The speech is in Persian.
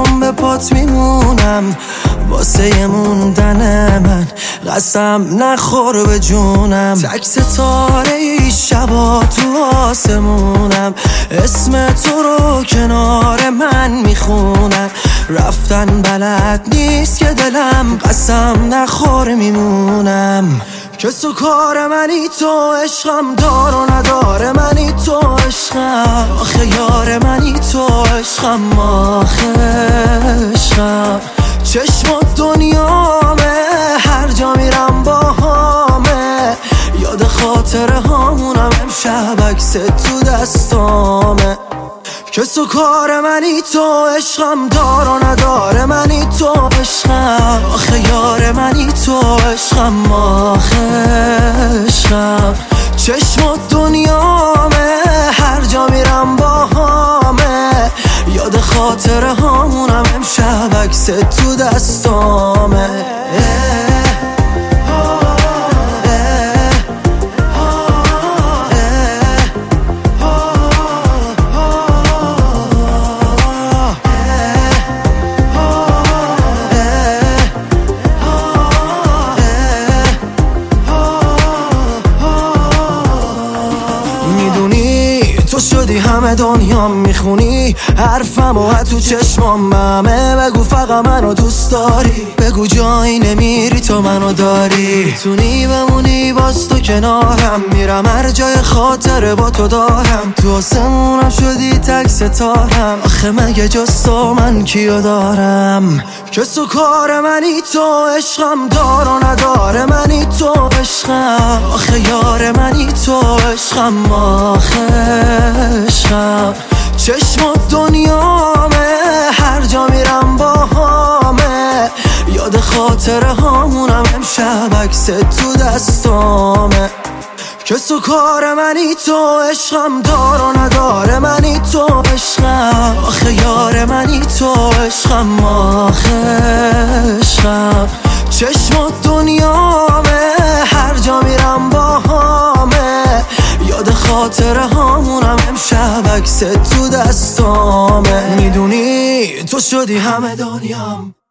همون به پات میمونم واسه موندن من قسم نخور به جونم تک ستاره ای شبا تو آسمونم اسم تو رو کنار من میخونم رفتن بلد نیست که دلم قسم نخور میمونم کس و کار منی تو عشقم دار و نداره منی تو عشقم آخه یار منی تو عشقم آخه عشقم چشم و دنیامه هر جا میرم با همه یاد خاطره هامونم امشب عکس تو دستامه کس و کار منی تو عشقم دار و نداره منی تو عشقم آخه یار منی تو عشقم آخه عشقم چشم و دنیامه هر جا میرم با همه یاد خاطره هامونم امشب عکس تو دستامه تو شدی همه دنیا میخونی حرفم و تو چشمام همه بگو فقط منو دوست داری بگو جایی نمیری تو منو داری میتونی بمونی باز تو کنارم میرم هر جای خاطره با تو دارم تو آسمونم شدی تک ستارم آخه مگه جز تو من کیو دارم کس و کار منی تو عشقم دار و نداره منی تو عشقم آخه یار منی تو عشقم آخه عشقم چشم و دنیامه هر جا میرم با همه یاد خاطره هامونم امشب عکس تو دستامه کس و کار منی تو عشقم دار و نداره منی تو عشقم آخه یار منی تو عشقم آخه عشقم چشم و دنیامه هر جا میرم با همه یاد خاطره هامونم امشب عکس تو دستامه میدونی تو شدی همه دنیام